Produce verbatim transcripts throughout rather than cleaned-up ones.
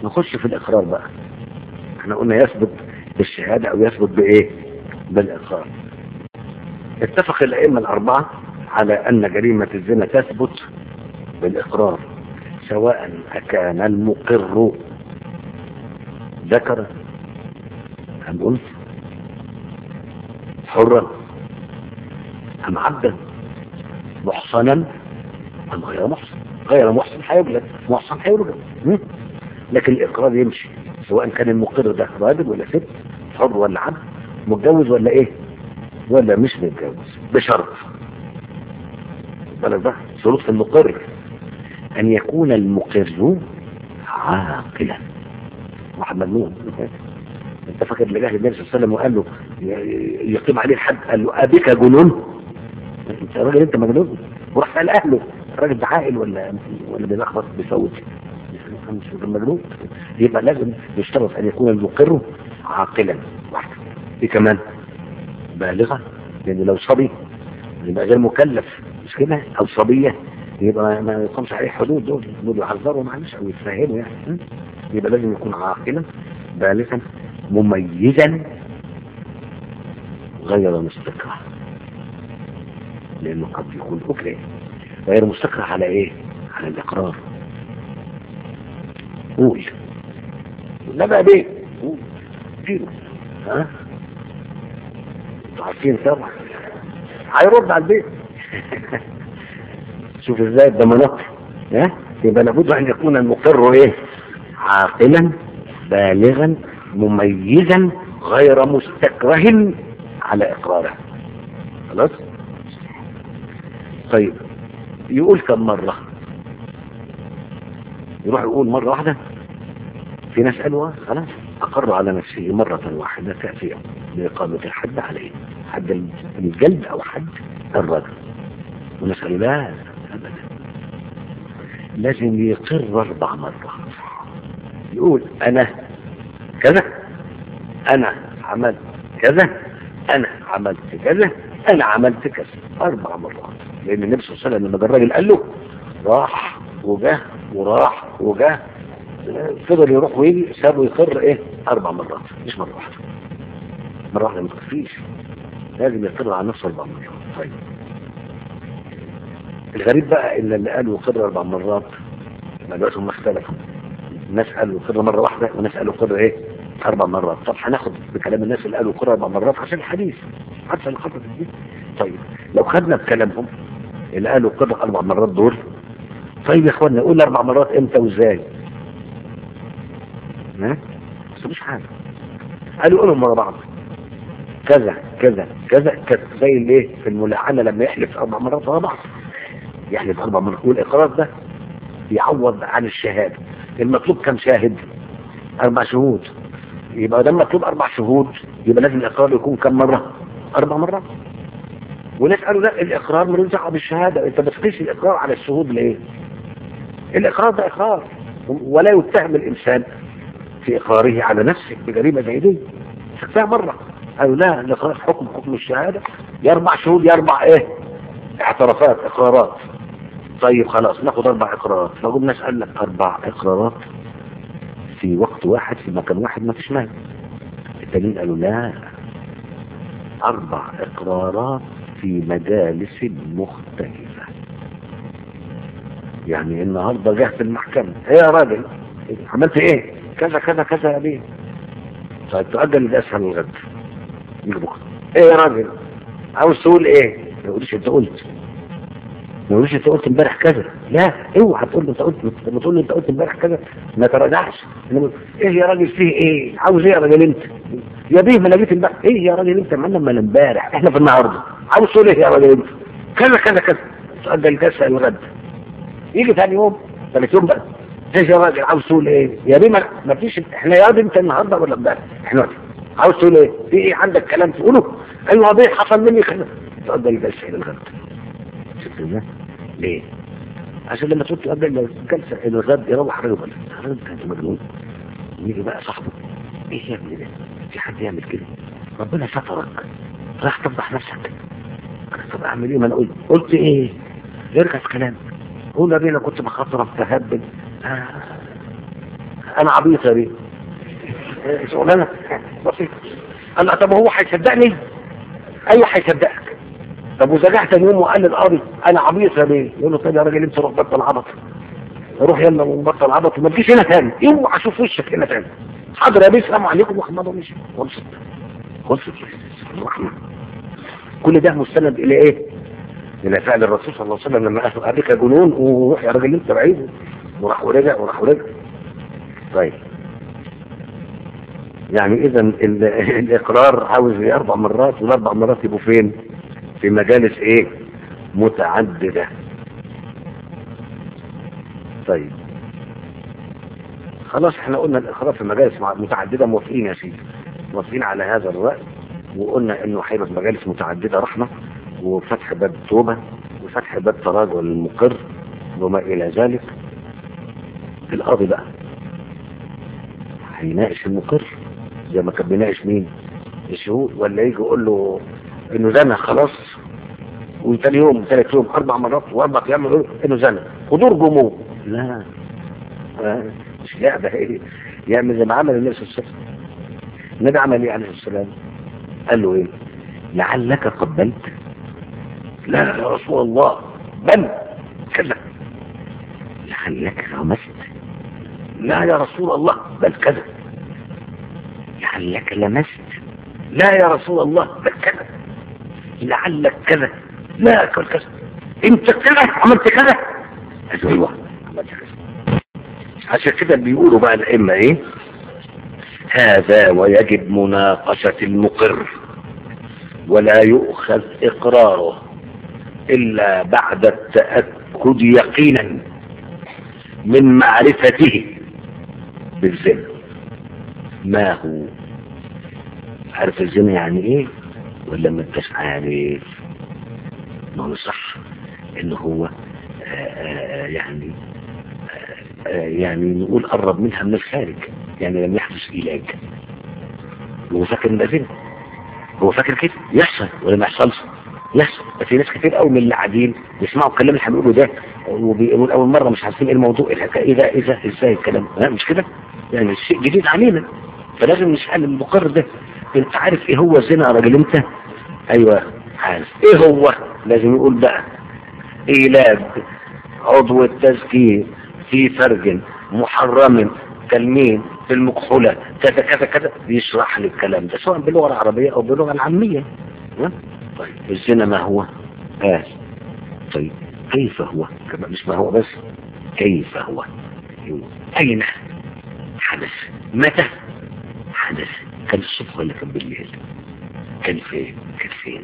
نخش في الاقرار بقى. احنا قلنا يثبت بالشهادة او يثبت بايه؟ بالاقرار. اتفق الائمة الاربعة على ان جريمة الزنا تثبت بالاقرار، سواء كان المقر ذكر ام انثى، حرا ام عبدا، محصنا ام غير محصن. غير محصن هيجلد، محصن هيجلد. لكن الاقرار يمشي سواء كان المقر ده راجل ولا ست، حر ولا عبد، متجوز ولا ايه ولا مش متجوز، بشرط بالك بقى شروط في المقر: ان يكون المقر عاقلا. واحد مجنون انت فاكر اللي جه النبي صلى الله عليه وسلم وقال له يقيم عليه الحد، قال له ابيك جنون؟ انت راجل انت مجنون. وراح قال اهله الراجل ده عاقل ولا ولا بيلخبط بيفوت؟ مش مجنون. يبقى لازم يشترط ان يكون المقر عاقلا. واحد ايه كمان؟ بالغة، لان لو صبي يبقى غير مكلف، مش كده؟ او صبية يبقى ما يقومش عليه حدود. دول دول يحذروا معلش او يتفهموا يعني. يبقى لازم يكون عاقلا بالغا مميزا غير مستكره، لانه قد يكون اكره. غير مستكره على ايه؟ على الاقرار. قول لا بقى بيه قول دينه. ها عارفين طبعا هيرد على البيت. شوف ازاي الضمانات. ها يبقى لابد ان يكون المقر ايه؟ عاقلا بالغا مميزا غير مستكره على اقراره. خلاص. طيب يقول كم مرة؟ يروح يقول مرة واحدة؟ في ناس قالوا خلاص اقر على نفسه مرة واحدة كافية لإقامة الحد عليه، حد الجلد او حد الرجل. وناس قالوا لا ابدا، لازم يقر اربع مرات. يقول انا كذا، انا عملت كذا، انا عملت كذا، انا عملت كذا، اربع مرات. لان النبي صلى الله عليه وسلم لما الراجل قال له راح وجاه وراح وجاه، فضل يروح ويجي، سابه يقر ايه؟ اربع مرات، مش مره واحده. مره واحده ما تكفيش، لازم يقر على نفسه اربع مرات. طيب الغريب بقى ان اللي قالوا يقر اربع مرات ما دلوقتي هم اختلفوا. الناس قالوا يقر مره واحده وناس قالوا يقر ايه؟ اربع مرات. طب هناخد بكلام الناس اللي قالوا يقر اربع مرات عشان الحديث حتى الخطه دي. طيب لو خدنا بكلامهم اللي قالوا يقر اربع مرات دول، طيب يا اخوانا نقول اربع مرات امتى وازاي؟ ها بس مش حاجه. قالوا يقولوا مره بعض كذا كذا كذا كذا، زي الايه في الملاعنه لما يحلف اربع مرات ورا بعض، يحلف اربع مرات. والاقرار ده يعوض عن الشهاده. المطلوب كم شاهد؟ اربع شهود. يبقى ده المطلوب اربع شهود، يبقى لازم الاقرار يكون كم مره؟ اربع مرات. وناس قالوا لا الاقرار ملوش دعوه بالشهاده، انت بتقيس الاقرار على الشهود ليه؟ الاقرار ده اقرار، ولا يتهم الانسان في اقراره على نفسه بجريمه زي دي. شفتها مره قالوا لا الاقرار حكم حكم الشهاده، يا اربع شهود يا اربع ايه؟ اعترافات اقرارات. طيب خلاص ناخد اربع اقرارات. فقوم ناس قال لك اربع اقرارات في وقت واحد في مكان واحد ما فيش مانع. التانيين قالوا لا، اربع اقرارات في مجالس مختلفة. يعني النهاردة جه في المحكمة، ايه يا راجل عملت ايه؟ كذا كذا كذا يا بيه. طيب تؤجل لأسهل الغد يجي بكرة. ايه يا راجل عاوز تقول ايه؟ ما يقوليش انت قلت، ما يقوليش انت قلت امبارح كذا. لا اوعى تقول انت قلت، لما تقول لي انت قلت امبارح كذا ما تراجعش. ايه يا راجل فيه ايه؟ عاوز ايه يا راجل انت؟ يا بيه ما انا جيت امبارح. ايه يا راجل انت معنا ما امبارح، احنا في النهارده. عاوز تقول ايه يا راجل انت؟ كذا كذا كذا. تؤجل كذا الغد. يجي ثاني يوم ثالث يوم بقى، ايه يا راجل عاوز تقول ايه؟ يا بيه ما فيش، احنا يا راجل انت النهارده ولا امبارح؟ احنا عاوز تقول ايه؟ في ايه عندك كلام تقوله؟ ايوه يا بيه حصل مني كذا. تؤجل كذا الغد. شفت ازاي؟ ليه؟ عشان لما تقول تؤجل جلسه الغد يروح الراجل يقول الراجل كان مجنون. يجي بقى صاحبه ايه يا ابني ده؟ في حد يعمل كده؟ ربنا سترك راح تفضح نفسك. طب اعمل ايه؟ ما انا قلت قلت ايه؟ ارجع في كلامك. قول يا بيه انا كنت بخاطر اتهبل. آه. انا عبيط يا بيه. شغلانه بسيطه. قال له طب هو هيصدقني؟ ايوه هيصدقك. طب وزجع تاني يوم وقال للقاضي انا عبيط يا بيه. يقول له طب يا راجل انت روح بطل عبط، روح يلا وبطل عبط وما تجيش هنا تاني، اوعى اشوف وشك هنا تاني. حاضر يا بيه السلام عليكم وحمد ومشي. خلصت خلصت الرحمه. كل ده مستند الى ايه؟ الى فعل الرسول صلى الله عليه وسلم لما قال ابيك جنون وروح يا راجل انت بعيد، وراح ورجع وراح ورجع. طيب يعني اذا الاقرار عاوز اربع مرات، والاربع مرات يبقوا فين؟ في مجالس ايه؟ متعدده. طيب خلاص احنا قلنا الاقرار في مجالس متعدده، موافقين يا سيدي، موافقين على هذا الراي، وقلنا انه هيبقى في مجالس متعدده رحمه وفتح باب التوبه وفتح باب تراجع للمقر وما الى ذلك. القاضي بقى هيناقش المقر زي ما كان بيناقش مين؟ الشهود، ولا يجي يقول له انه زنى خلاص وثاني يوم ثالث يوم اربع مرات واربع ايام يقول انه زنى حضور جمهور؟ لا آه. مش لعبه ايه، يعمل زي ما عمل النبي صلى الله عليه وسلم. النبي عمل ايه عليه السلام؟ قال له ايه؟ لعلك قبلت؟ لا يا رسول الله بل كذا. لعلك غمست؟ لا يا رسول الله بل كذا. لعلك لمست؟ لا يا رسول الله بل كذا. لعلك كذا؟ لا كل كذا. انت كذا عملت كذا؟ ايوه عملت كذا. عشان كده بيقولوا بقى الائمه ايه؟ هذا ويجب مناقشه المقر ولا يؤخذ اقراره الا بعد التاكد يقينا من معرفته بالزنا. ما هو عارف الزنا يعني ايه ولا ما انتش عارف؟ ما هو صح انه هو آآ يعني آآ يعني نقول قرب منها من الخارج، يعني لم يحدث علاج. هو فاكر ان ده زنا، هو فاكر كده يحصل ولا ما يحصلش؟ يحصل. في ناس كتير قوي من اللي قاعدين يسمعوا الكلام اللي هنقوله ده وبيقولوا اول مره مش عارفين ايه الموضوع، الحكايه ايه ده ايه ده ازاي الكلام ده، مش كده؟ يعني شيء جديد علينا، فلازم نسال المقر ده انت عارف ايه هو الزنا يا راجل انت؟ ايوه عارف. ايه هو؟ لازم يقول بقى ايلاد عضو التذكير في فرج محرم كالمين في المكحولة كذا كذا كذا، بيشرح لي الكلام ده سواء باللغة العربية او باللغة العامية. طيب الزنا ما هو؟ آه. طيب كيف هو؟ مش ما هو بس، كيف هو؟ اين حدث؟ متى حدث؟ كان الصبح ولا كان بالليل؟ كان فين؟ كان فين؟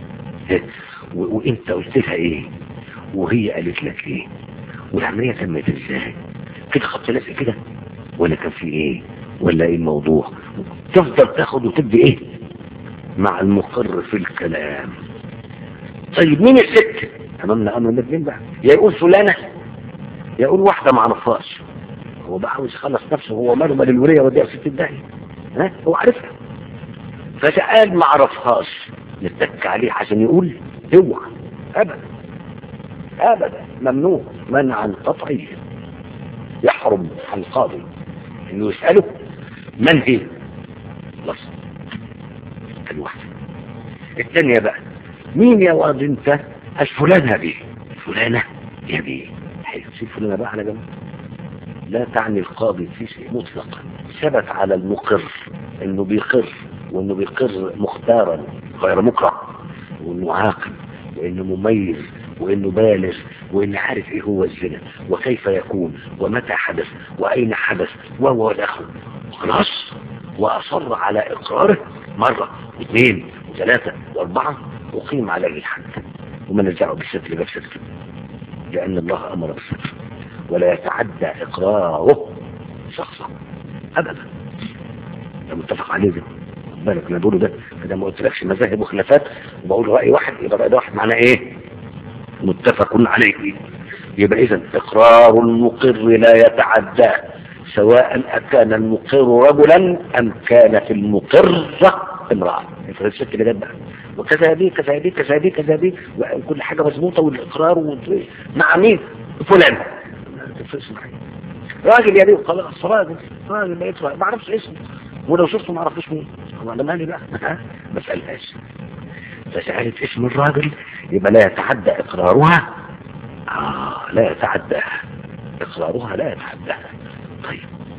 وانت قلت لها ايه وهي قالت لك ايه؟ والعملية تمت ازاي؟ كده خبط لازق كده ولا كان في ايه ولا ايه الموضوع؟ تفضل تاخد وتدي ايه مع المقر في الكلام. طيب مين الست؟ امامنا امر الاثنين بقى، يا يقول فلانة يا يقول واحدة ما عرفهاش. هو بقى عاوز يخلص نفسه، هو ماله مال الولية وديها ست الداهية، ها هو عارفها فسأل ما عرفهاش نتك عليه عشان يقول اوعى ابدا ابدا، ممنوع منعا قطعيا. يحرم على القاضي انه يسأله من هي؟ خلاص الواحدة. الثانية بقى مين يا واد انت؟ اش فلانة بيه؟ فلانة يا بيه. حلو، سيب فلانة بقى على جنب. لا تعني القاضي في شيء مطلقا. ثبت على المقر انه بيقر، وانه بيقر مختارا غير مكره، وانه عاقل، وانه مميز، وانه بالغ، وانه عارف ايه هو الزنا وكيف يكون ومتى حدث واين حدث وهو الاخر. خلاص واصر على اقراره مرة واثنين وثلاثة واربعة وقيم عليه الحد، وما نرجعه بالستر باب ستر، لان الله امر بالستر ولا يتعدى اقراره شخصا ابدا. ده متفق عليه ده، بالك انا بقوله ده فده ما قلتلكش مذاهب وخلافات وبقول راي واحد يبقى راي واحد معناه ايه؟ متفق عليه. يبقى اذا اقرار المقر لا يتعدى سواء اكان المقر رجلا ام كانت المقرة امرأة. افرض الست اللي جت بقى وكذا دي كذا دي كذا دي كذا دي وكل حاجة مظبوطة والاقرار مع مين؟ فلان. ما تفرقش معايا راجل يا بيه خلاص، راجل راجل بقيت ما اعرفش اسمه، ولو شفته ما اعرفش مين، هو انا مالي بقى ما اسالهاش. فسألت اسم الراجل يبقى لا يتعدى اقرارها. اه لا يتعدى اقرارها، لا يتعداها. طيب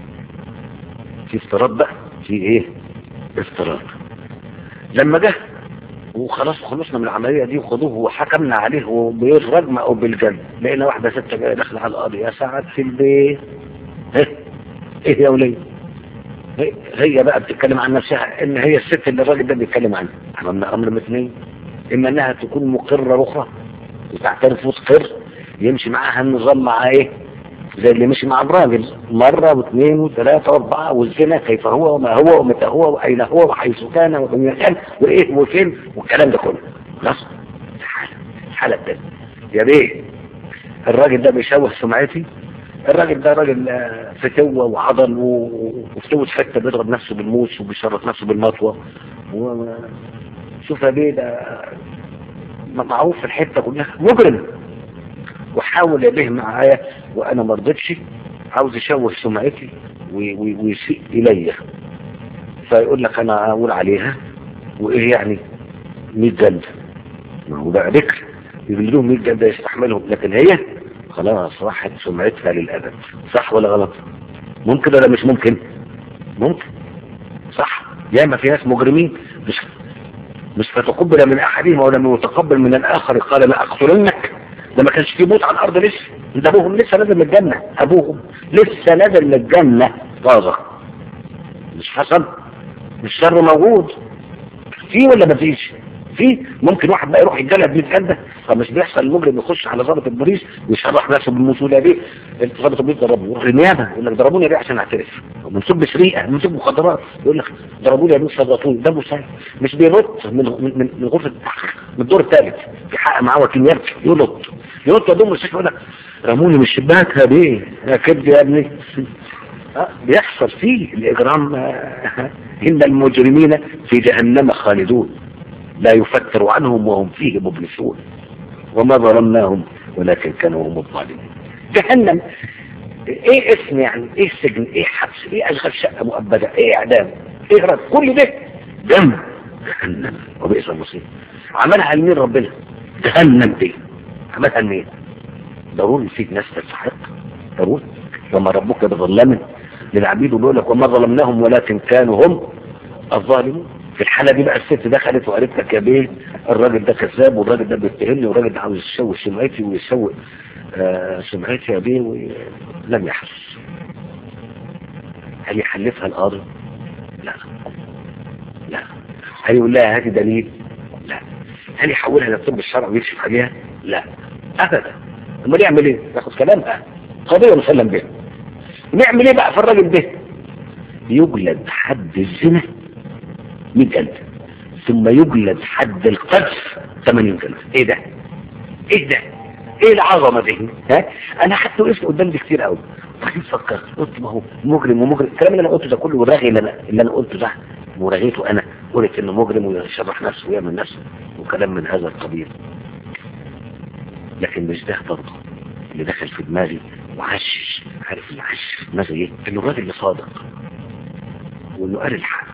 في افتراض بقى، في ايه افتراض. لما جه وخلاص خلصنا من العملية دي وخدوه وحكمنا عليه وبالرجم او بالجلد، لقينا واحدة ست جاية داخلة على القاضي، يا سعد في البيت ايه ايه يا وليه، هي, هي بقى بتتكلم عن نفسها ان هي الست اللي الراجل ده بيتكلم عنها. عملنا امر مثنين، اما انها تكون مقرة اخرى وتعترف وتقر، يمشي معاها النظام مع ايه زي اللي مشي مع الراجل مرة واثنين وثلاثة واربعة، والزنا كيف هو وما هو ومتى هو واين هو وحيث كان ومن كان وايه وفين والكلام ده كله. خلاص الحالة الحالة الثانية يا بيه، الراجل ده بيشوه سمعتي، الراجل ده راجل فتوة وعضل وفتوة حتة، بيضرب نفسه بالموس وبيشرط نفسه بالمطوة، شوف يا بيه ده معروف في الحتة كلها مجرم، وحاول يبيه معايا وانا ما رضيتش، عاوز يشوه سمعتي ويسيء الي، فيقول لك انا اقول عليها وايه يعني مية جلد، ما هو بقى ذكر يجلدوهم مية جلد يستحملهم، لكن هي خلاص راحت سمعتها للابد. صح ولا غلط؟ ممكن ولا مش ممكن؟ ممكن صح. ياما في ناس مجرمين مش مش فتقبل من احدهم ولم يتقبل من الاخر، قال لا اقتلنك. ده ما كانش فيه موت على الارض لسه، ده ابوهم لسه نازل من الجنه، ابوهم لسه نازل من الجنه طازه، مش حصل، مش شر موجود فيه ولا ما فيش؟ فيه. ممكن واحد بقى يروح يتجلد مية جلده، فمش بيحصل المجرم يخش على ضابط البوليس ويشرح نفسه بالمسؤوليه دي، ضابط البوليس ضربه يروح للنيابه يقول لك ضربوني يا بيه عشان اعترف، منسوب بسرقه منسوب مخدرات يقول لك ضربوني يا بيه شرطوني، ده مساعد مش بينط من من من غرفه التحقيق من الدور الثالث في حق معاه وكيل يبكي ينط ينط يضم الشيخ يقول لك رموني من الشباك يا بيه يا كبد يا ابني. أه بيحصل فيه الاجرام. ان المجرمين في جهنم خالدون لا يفتر عنهم وهم فيه مبلسون وما ظلمناهم ولكن كانوا هم الظالمين. جهنم ايه اسم يعني، ايه سجن، ايه حبس، ايه اشغال شقه مؤبده، ايه اعدام، ايه رد، كل ده جنب جهنم وبئس المصير. عملها لمين ربنا؟ جهنم دي عملها لمين؟ ضروري فيك ناس تستحق، ضروري. وما ربك بظلام للعبيد، ويقول لك وما ظلمناهم ولكن كانوا هم الظالمون. في الحالة دي بقى الست دخلت وقالت لك يا بيه الراجل ده كذاب والراجل ده بيتهمني والراجل ده عاوز يسوي سمعتي ويسوي آه سمعتي يا بيه، ولم يحدث. هل يحلفها القاضي؟ لا لا. هل يقول لها هاتي دليل؟ لا. هل يحولها للطب الشرعي ويكشف عليها؟ لا ابدا. امال يعمل ايه؟ ياخد كلامها قضيه مسلم بها. نعمل ايه بقى في الراجل ده؟ يجلد حد الزنا مية جلد، ثم يجلد حد القذف ثمانين جلد. ايه ده ايه ده ايه العظمه دي؟ ها انا حتى وقفت قدام دي كتير قوي، بعدين فكرت قلت ما هو مجرم ومجرم، الكلام اللي انا قلته ده كله والرغي اللي انا اللي انا قلته ده ورغيته انا، قلت انه مجرم ويشرح نفسه ويعمل نفسه وكلام من هذا القبيل، لكن مش ده برضه اللي دخل في دماغي وعشش. عارف اللي عشش في دماغي ايه؟ انه الراجل اللي صادق وانه قال الحق.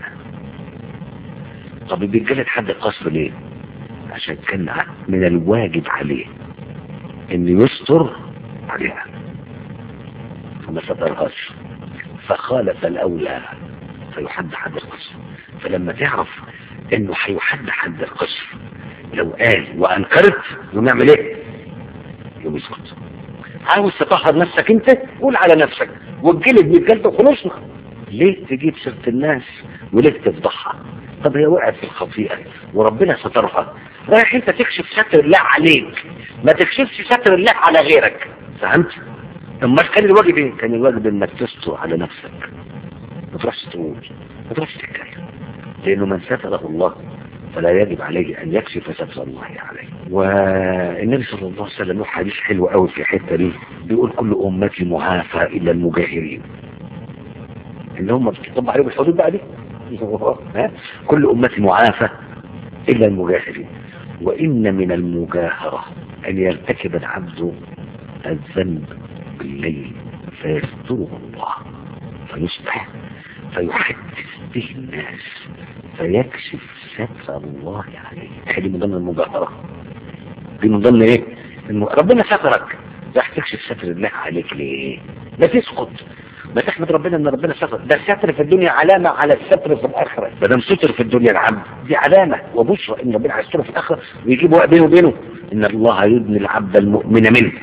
طب بيتجلد حد القصر ليه؟ عشان كان من الواجب عليه ان يستر عليها فما سترهاش، فخالف الاولى فيحد حد القصر. فلما تعرف انه هيحد حد القصر لو قال وانكرت يوم يعمل ايه؟ يوم يسكت. عاوز تطهر نفسك انت قول على نفسك والجلد بالجلد وخلصنا. ليه تجيب سيرة الناس وليه تفضحها؟ طب هي وقعت في الخطيئة وربنا سترها، رايح انت تكشف ستر الله عليك، ما تكشفش ستر الله على غيرك. فهمت؟ اما كان الواجب ايه؟ كان الواجب انك تستر على نفسك، ما تروحش تقول، ما تروحش تتكلم، لانه من ستره الله فلا يجب عليه ان يكشف ستر الله عليه. والنبي صلى الله عليه وسلم له حديث حلو قوي في الحته دي، بيقول كل امتي معافى الا المجاهرين، اللي هم بتطبق عليهم الحدود بقى دي. كل امتي معافى الا المجاهرين. وان من المجاهرة ان يرتكب العبد الذنب بالليل فيستره الله فيصبح فيحدث به الناس فيكشف ستر الله عليه. هذه من ضمن المجاهرة، دي من ضمن ايه؟ انه ربنا سترك، راح تكشف ستر الله عليك ليه؟ لا تسقط، ما تحمد ربنا ان ربنا ستر. ده الستر في الدنيا علامة على الستر في الاخرة. ما دام ستر في الدنيا العبد دي علامة وبشرى ان ربنا هيستره في الاخرة ويجيب وقت بينه وبينه. ان الله يدني العبد المؤمن منه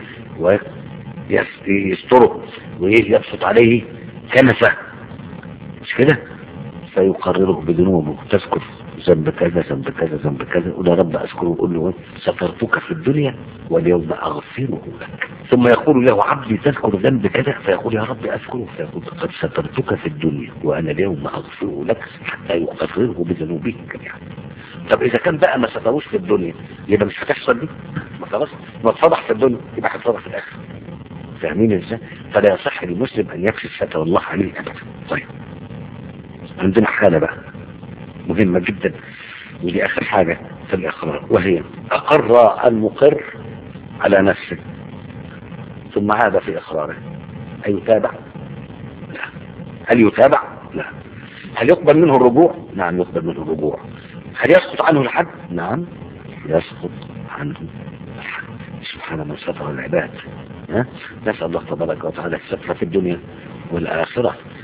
ويستره ويبسط عليه كنفه، مش كده؟ فيقرره بذنوبه، تذكر ذنب كذا ذنب كذا ذنب كذا، قول يا رب اذكره، وقول له سترتك في الدنيا واليوم اغفره لك. ثم يقول له عبدي تذكر ذنب كذا، فيقول يا رب اذكره، فيقول قد سترتك في الدنيا وانا اليوم اغفره لك حتى يقرره بذنوبه جميعا. طب اذا كان بقى ما ستروش في الدنيا يبقى مش هتحصل دي، ما خلاص ما اتفضح في الدنيا يبقى هتفضح في الاخره. فاهمين ازاي؟ فلا يصح للمسلم ان يكشف ستر الله عليه ابدا. طيب عندنا حالة بقى مهمة جدا ودي اخر حاجة في الاقرار، وهي اقر المقر على نفسه ثم عاد في اقراره، هل يتابع؟ لا. هل يتابع؟ لا. هل يقبل منه الرجوع؟ نعم يقبل منه الرجوع. هل يسقط عنه الحد؟ نعم يسقط عنه الحد. سبحان من ستر العباد. ها؟ نسأل الله تبارك وتعالى الستر في الدنيا والآخرة.